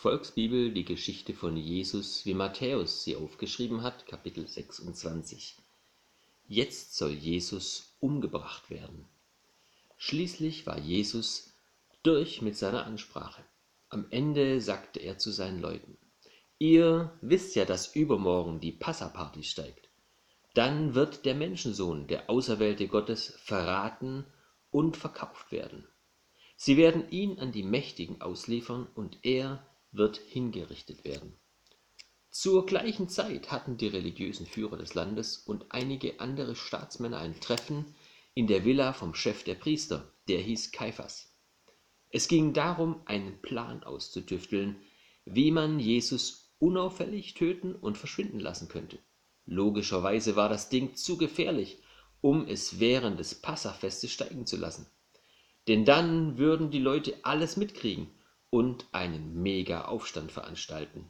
Volksbibel die Geschichte von Jesus, wie Matthäus sie aufgeschrieben hat, Kapitel 26. Jetzt soll Jesus umgebracht werden. Schließlich war Jesus durch mit seiner Ansprache. Am Ende sagte er zu seinen Leuten: Ihr wisst ja, dass übermorgen die Passaparty steigt. Dann wird der Menschensohn, der Auserwählte Gottes, verraten und verkauft werden. Sie werden ihn an die Mächtigen ausliefern und er wird hingerichtet werden. Zur gleichen Zeit hatten die religiösen Führer des Landes und einige andere Staatsmänner ein Treffen in der Villa vom Chef der Priester, der hieß Kaiphas. Es ging darum, einen Plan auszutüfteln, wie man Jesus unauffällig töten und verschwinden lassen könnte. Logischerweise war das Ding zu gefährlich, um es während des Passafestes steigen zu lassen. Denn dann würden die Leute alles mitkriegen und einen Mega-Aufstand veranstalten.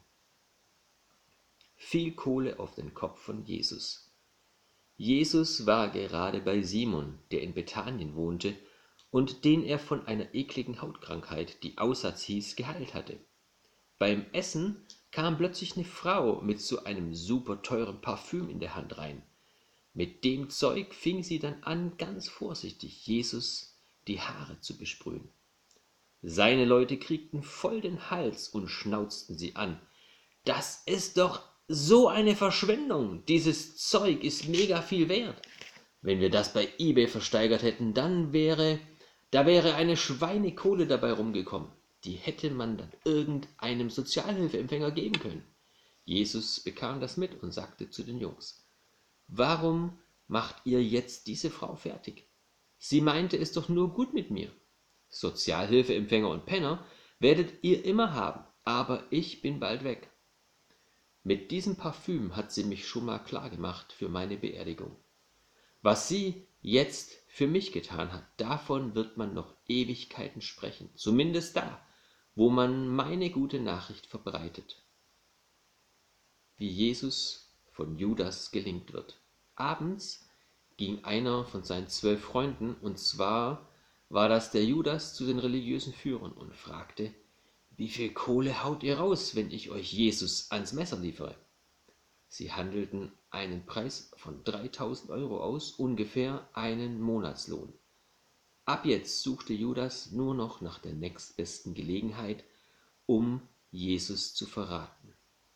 Viel Kohle auf den Kopf von Jesus. Jesus war gerade bei Simon, der in Bethanien wohnte und den er von einer ekligen Hautkrankheit, die Aussatz hieß, geheilt hatte. Beim Essen kam plötzlich eine Frau mit so einem super teuren Parfüm in der Hand rein. Mit dem Zeug fing sie dann an, ganz vorsichtig Jesus die Haare zu besprühen. Seine Leute kriegten voll den Hals und schnauzten sie an. Das ist doch so eine Verschwendung. Dieses Zeug ist mega viel wert. Wenn wir das bei eBay versteigert hätten, da wäre eine Schweinekohle dabei rumgekommen. Die hätte man dann irgendeinem Sozialhilfeempfänger geben können. Jesus bekam das mit und sagte zu den Jungs: Warum macht ihr jetzt diese Frau fertig? Sie meinte es doch nur gut mit mir. Sozialhilfeempfänger und Penner werdet ihr immer haben, aber ich bin bald weg. Mit diesem Parfüm hat sie mich schon mal klargemacht für meine Beerdigung. Was sie jetzt für mich getan hat, davon wird man noch Ewigkeiten sprechen, zumindest da, wo man meine gute Nachricht verbreitet. Wie Jesus von Judas gelingt wird. Abends ging einer von seinen 12 Freunden, und zwar war das der Judas, zu den religiösen Führern und fragte: Wie viel Kohle haut ihr raus, wenn ich euch Jesus ans Messer liefere? Sie handelten einen Preis von 3.000 Euro aus, ungefähr einen Monatslohn. Ab jetzt suchte Judas nur noch nach der nächstbesten Gelegenheit, um Jesus zu verraten.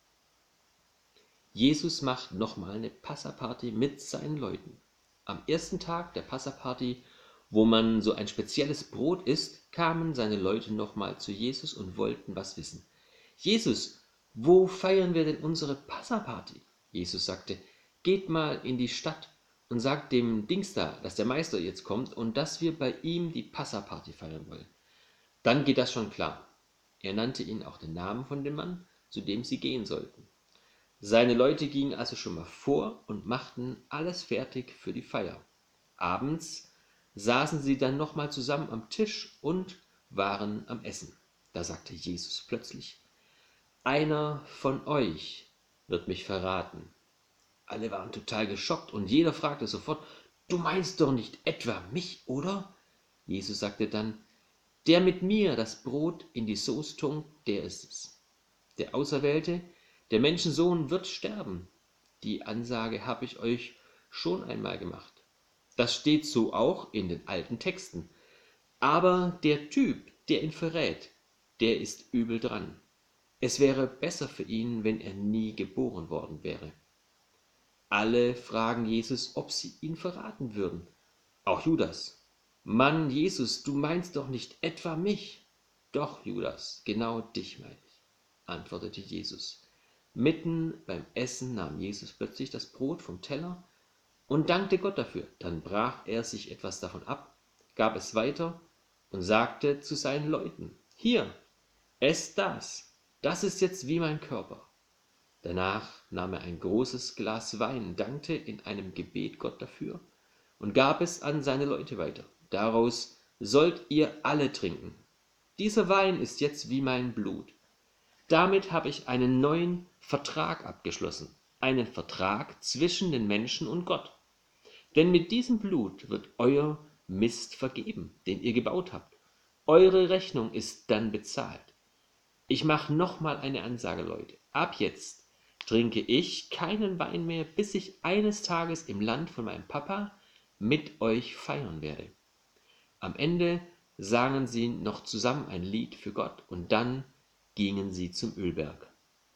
Jesus macht nochmal eine Passaparty mit seinen Leuten. Am ersten Tag der Passaparty, wo man so ein spezielles Brot isst, kamen seine Leute nochmal zu Jesus und wollten was wissen. Jesus, wo feiern wir denn unsere Passaparty? Jesus sagte: Geht mal in die Stadt und sagt dem Dings da, dass der Meister jetzt kommt und dass wir bei ihm die Passaparty feiern wollen. Dann geht das schon klar. Er nannte ihnen auch den Namen von dem Mann, zu dem sie gehen sollten. Seine Leute gingen also schon mal vor und machten alles fertig für die Feier. Abends saßen sie dann nochmal zusammen am Tisch und waren am Essen. Da sagte Jesus plötzlich: Einer von euch wird mich verraten. Alle waren total geschockt und jeder fragte sofort: Du meinst doch nicht etwa mich, oder? Jesus sagte dann: Der mit mir das Brot in die Sauce tunkt, der ist es. Der Auserwählte, der Menschensohn, wird sterben. Die Ansage habe ich euch schon einmal gemacht. Das steht so auch in den alten Texten. Aber der Typ, der ihn verrät, der ist übel dran. Es wäre besser für ihn, wenn er nie geboren worden wäre. Alle fragen Jesus, ob sie ihn verraten würden. Auch Judas. Mann, Jesus, du meinst doch nicht etwa mich? Doch, Judas, genau dich meine ich, antwortete Jesus. Mitten beim Essen nahm Jesus plötzlich das Brot vom Teller und dankte Gott dafür. Dann brach er sich etwas davon ab, gab es weiter und sagte zu seinen Leuten: Hier, esst das. Das ist jetzt wie mein Körper. Danach nahm er ein großes Glas Wein, dankte in einem Gebet Gott dafür und gab es an seine Leute weiter. Daraus sollt ihr alle trinken. Dieser Wein ist jetzt wie mein Blut. Damit habe ich einen neuen Vertrag abgeschlossen, einen Vertrag zwischen den Menschen und Gott. Denn mit diesem Blut wird euer Mist vergeben, den ihr gebaut habt. Eure Rechnung ist dann bezahlt. Ich mache nochmal eine Ansage, Leute. Ab jetzt trinke ich keinen Wein mehr, bis ich eines Tages im Land von meinem Papa mit euch feiern werde. Am Ende sangen sie noch zusammen ein Lied für Gott und dann gingen sie zum Ölberg.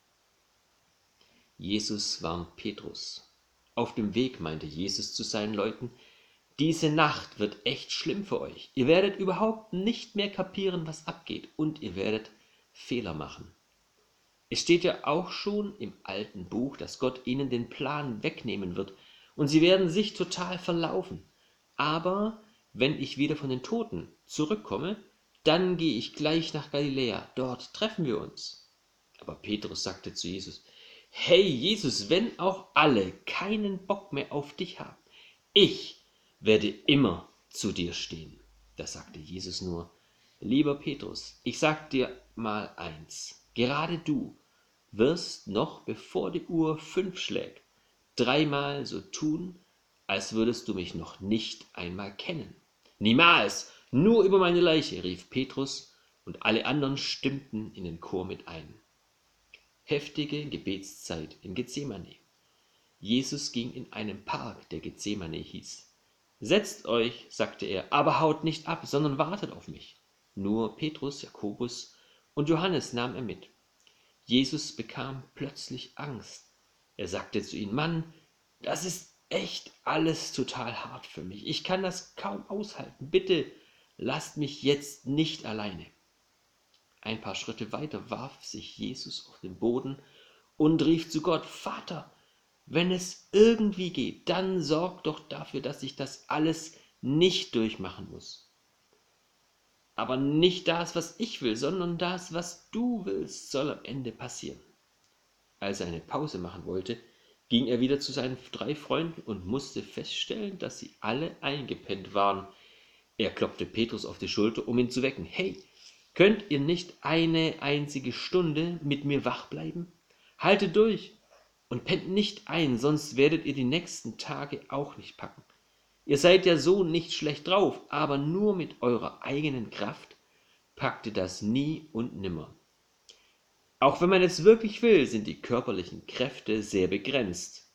Jesus warnt Petrus. Auf dem Weg meinte Jesus zu seinen Leuten: Diese Nacht wird echt schlimm für euch. Ihr werdet überhaupt nicht mehr kapieren, was abgeht, und ihr werdet Fehler machen. Es steht ja auch schon im alten Buch, dass Gott ihnen den Plan wegnehmen wird und sie werden sich total verlaufen. Aber wenn ich wieder von den Toten zurückkomme, dann gehe ich gleich nach Galiläa, dort treffen wir uns. Aber Petrus sagte zu Jesus: Hey Jesus, wenn auch alle keinen Bock mehr auf dich haben, ich werde immer zu dir stehen. Da sagte Jesus nur: Lieber Petrus, ich sag dir mal eins, gerade du wirst noch, bevor die Uhr 5 schlägt, 3-mal so tun, als würdest du mich noch nicht einmal kennen. Niemals, nur über meine Leiche, rief Petrus, und alle anderen stimmten in den Chor mit ein. Heftige Gebetszeit in Gethsemane. Jesus ging in einen Park, der Gethsemane hieß. Setzt euch, sagte er, aber haut nicht ab, sondern wartet auf mich. Nur Petrus, Jakobus und Johannes nahm er mit. Jesus bekam plötzlich Angst. Er sagte zu ihnen: Mann, das ist echt alles total hart für mich. Ich kann das kaum aushalten. Bitte lasst mich jetzt nicht alleine. Ein paar Schritte weiter warf sich Jesus auf den Boden und rief zu Gott: Vater, wenn es irgendwie geht, dann sorg doch dafür, dass ich das alles nicht durchmachen muss. Aber nicht das, was ich will, sondern das, was du willst, soll am Ende passieren. Als er eine Pause machen wollte, ging er wieder zu seinen 3 Freunden und musste feststellen, dass sie alle eingepennt waren. Er klopfte Petrus auf die Schulter, um ihn zu wecken. Hey, könnt ihr nicht eine einzige Stunde mit mir wach bleiben? Haltet durch und pennt nicht ein, sonst werdet ihr die nächsten Tage auch nicht packen. Ihr seid ja so nicht schlecht drauf, aber nur mit eurer eigenen Kraft packt ihr das nie und nimmer. Auch wenn man es wirklich will, sind die körperlichen Kräfte sehr begrenzt.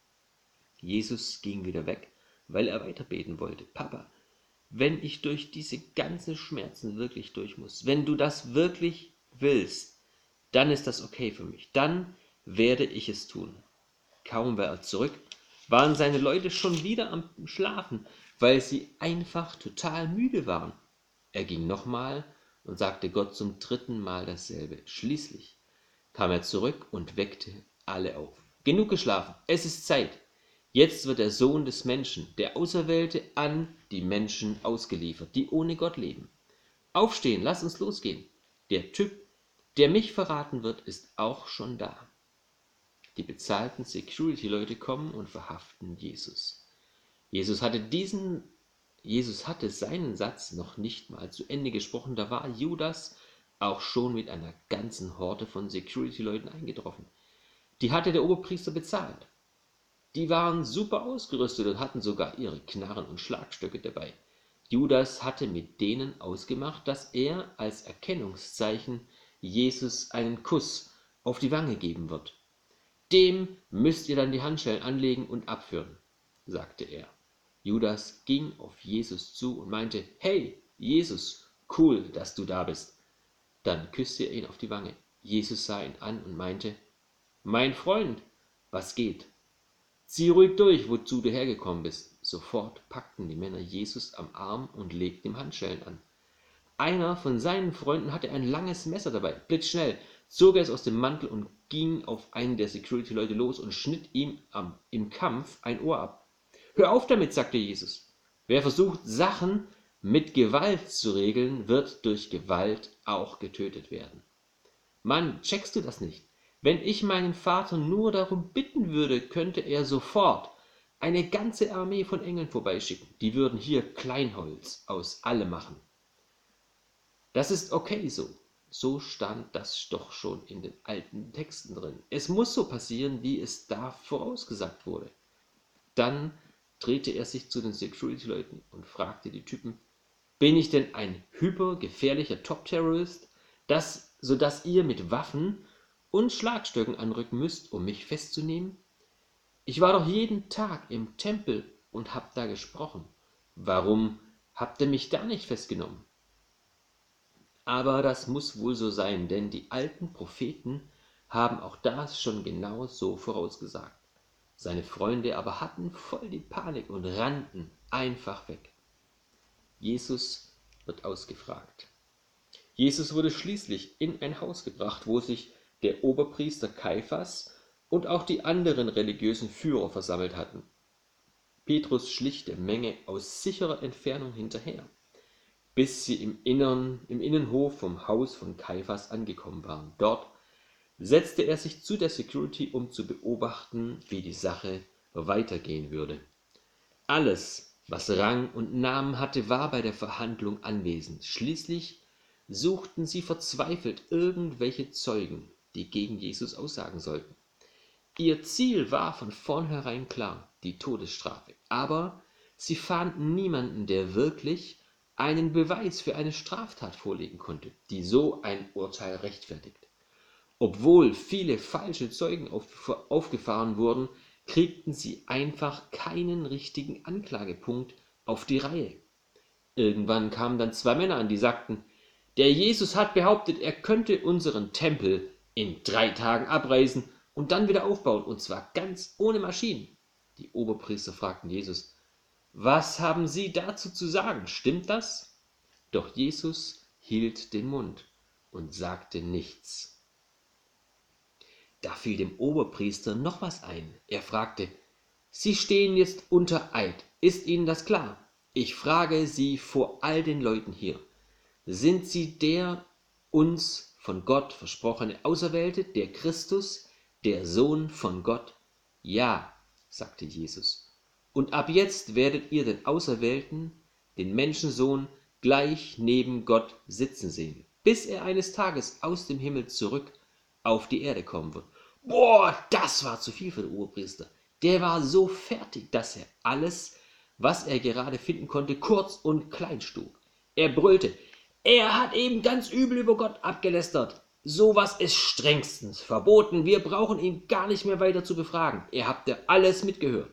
Jesus ging wieder weg, weil er weiter beten wollte. Papa, wenn ich durch diese ganzen Schmerzen wirklich durch muss, wenn du das wirklich willst, dann ist das okay für mich. Dann werde ich es tun. Kaum war er zurück, waren seine Leute schon wieder am Schlafen, weil sie einfach total müde waren. Er ging nochmal und sagte Gott zum 3. Mal dasselbe. Schließlich kam er zurück und weckte alle auf. Genug geschlafen, es ist Zeit. Jetzt wird der Sohn des Menschen, der Auserwählte, an die Menschen ausgeliefert, die ohne Gott leben. Aufstehen, lass uns losgehen. Der Typ, der mich verraten wird, ist auch schon da. Die bezahlten Security-Leute kommen und verhaften Jesus. Jesus hatte seinen Satz noch nicht mal zu Ende gesprochen, da war Judas auch schon mit einer ganzen Horde von Security-Leuten eingetroffen. Die hatte der Oberpriester bezahlt. Die waren super ausgerüstet und hatten sogar ihre Knarren und Schlagstöcke dabei. Judas hatte mit denen ausgemacht, dass er als Erkennungszeichen Jesus einen Kuss auf die Wange geben wird. Dem müsst ihr dann die Handschellen anlegen und abführen, sagte er. Judas ging auf Jesus zu und meinte: Hey, Jesus, cool, dass du da bist. Dann küsste er ihn auf die Wange. Jesus sah ihn an und meinte: Mein Freund, was geht? Zieh ruhig durch, wozu du hergekommen bist. Sofort packten die Männer Jesus am Arm und legten ihm Handschellen an. Einer von seinen Freunden hatte ein langes Messer dabei. Blitzschnell zog er es aus dem Mantel und ging auf einen der Security-Leute los und schnitt ihm im Kampf ein Ohr ab. Hör auf damit, sagte Jesus. Wer versucht, Sachen mit Gewalt zu regeln, wird durch Gewalt auch getötet werden. Mann, checkst du das nicht? Wenn ich meinen Vater nur darum bitten würde, könnte er sofort eine ganze Armee von Engeln vorbeischicken. Die würden hier Kleinholz aus allem machen. Das ist okay so. So stand das doch schon in den alten Texten drin. Es muss so passieren, wie es da vorausgesagt wurde. Dann drehte er sich zu den Security-Leuten und fragte die Typen: Bin ich denn ein hypergefährlicher Top-Terrorist, dass sodass ihr mit Waffen und Schlagstöcken anrücken müsst, um mich festzunehmen? Ich war doch jeden Tag im Tempel und hab da gesprochen. Warum habt ihr mich da nicht festgenommen? Aber das muss wohl so sein, denn die alten Propheten haben auch das schon genau so vorausgesagt. Seine Freunde aber hatten voll die Panik und rannten einfach weg. Jesus wird ausgefragt. Jesus wurde schließlich in ein Haus gebracht, wo sich der Oberpriester Kaiphas und auch die anderen religiösen Führer versammelt hatten. Petrus schlich der Menge aus sicherer Entfernung hinterher, bis sie im Innenhof vom Haus von Kaiphas angekommen waren. Dort setzte er sich zu der Security, um zu beobachten, wie die Sache weitergehen würde. Alles, was Rang und Namen hatte, war bei der Verhandlung anwesend. Schließlich suchten sie verzweifelt irgendwelche Zeugen, die gegen Jesus aussagen sollten. Ihr Ziel war von vornherein klar, die Todesstrafe. Aber sie fanden niemanden, der wirklich einen Beweis für eine Straftat vorlegen konnte, die so ein Urteil rechtfertigt. Obwohl viele falsche Zeugen aufgefahren wurden, kriegten sie einfach keinen richtigen Anklagepunkt auf die Reihe. Irgendwann kamen dann 2 Männer an, die sagten, der Jesus hat behauptet, er könnte unseren Tempel in 3 Tagen abreißen und dann wieder aufbauen, und zwar ganz ohne Maschinen. Die Oberpriester fragten Jesus, was haben Sie dazu zu sagen? Stimmt das? Doch Jesus hielt den Mund und sagte nichts. Da fiel dem Oberpriester noch was ein. Er fragte, Sie stehen jetzt unter Eid. Ist Ihnen das klar? Ich frage Sie vor all den Leuten hier. Sind Sie der uns von Gott versprochene Auserwählte, der Christus, der Sohn von Gott? Ja, sagte Jesus. Und ab jetzt werdet ihr den Auserwählten, den Menschensohn, gleich neben Gott sitzen sehen, bis er eines Tages aus dem Himmel zurück auf die Erde kommen wird. Boah, das war zu viel für den Oberpriester. Der war so fertig, dass er alles, was er gerade finden konnte, kurz und klein schlug. Er brüllte, er hat eben ganz übel über Gott abgelästert. Sowas ist strengstens verboten. Wir brauchen ihn gar nicht mehr weiter zu befragen. Ihr habt ja alles mitgehört.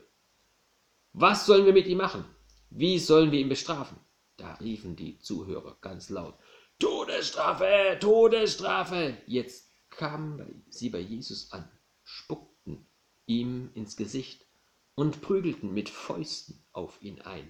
Was sollen wir mit ihm machen? Wie sollen wir ihn bestrafen? Da riefen die Zuhörer ganz laut, Todesstrafe, Todesstrafe! Jetzt kamen sie bei Jesus an, spuckten ihm ins Gesicht und prügelten mit Fäusten auf ihn ein.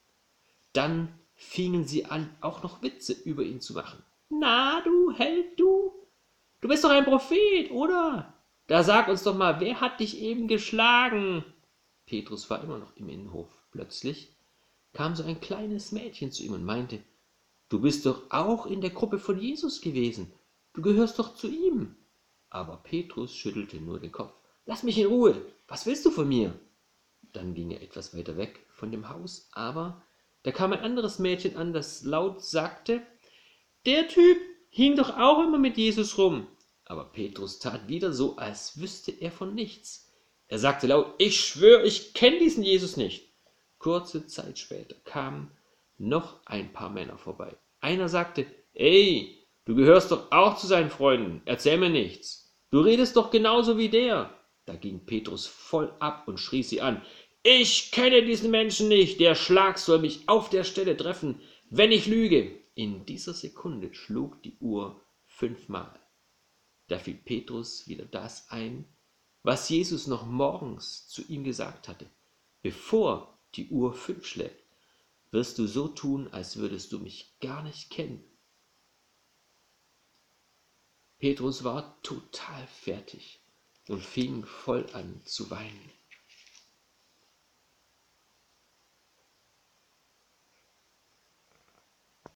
Dann fingen sie an, auch noch Witze über ihn zu machen. Na, du Held, du! Du bist doch ein Prophet, oder? Da sag uns doch mal, wer hat dich eben geschlagen? Petrus war immer noch im Innenhof. Plötzlich kam so ein kleines Mädchen zu ihm und meinte, du bist doch auch in der Gruppe von Jesus gewesen. Du gehörst doch zu ihm. Aber Petrus schüttelte nur den Kopf. Lass mich in Ruhe. Was willst du von mir? Dann ging er etwas weiter weg von dem Haus, aber da kam ein anderes Mädchen an, das laut sagte, der Typ hing doch auch immer mit Jesus rum. Aber Petrus tat wieder so, als wüsste er von nichts. Er sagte laut, ich schwöre, ich kenne diesen Jesus nicht. Kurze Zeit später kamen noch ein paar Männer vorbei. Einer sagte, ey, du gehörst doch auch zu seinen Freunden, erzähl mir nichts. Du redest doch genauso wie der. Da ging Petrus voll ab und schrie sie an, ich kenne diesen Menschen nicht, der Schlag soll mich auf der Stelle treffen, wenn ich lüge. In dieser Sekunde schlug die Uhr 5-mal. Da fiel Petrus wieder das ein, was Jesus noch morgens zu ihm gesagt hatte. Bevor die Uhr 5 schlägt, wirst du so tun, als würdest du mich gar nicht kennen. Petrus war total fertig und fing voll an zu weinen.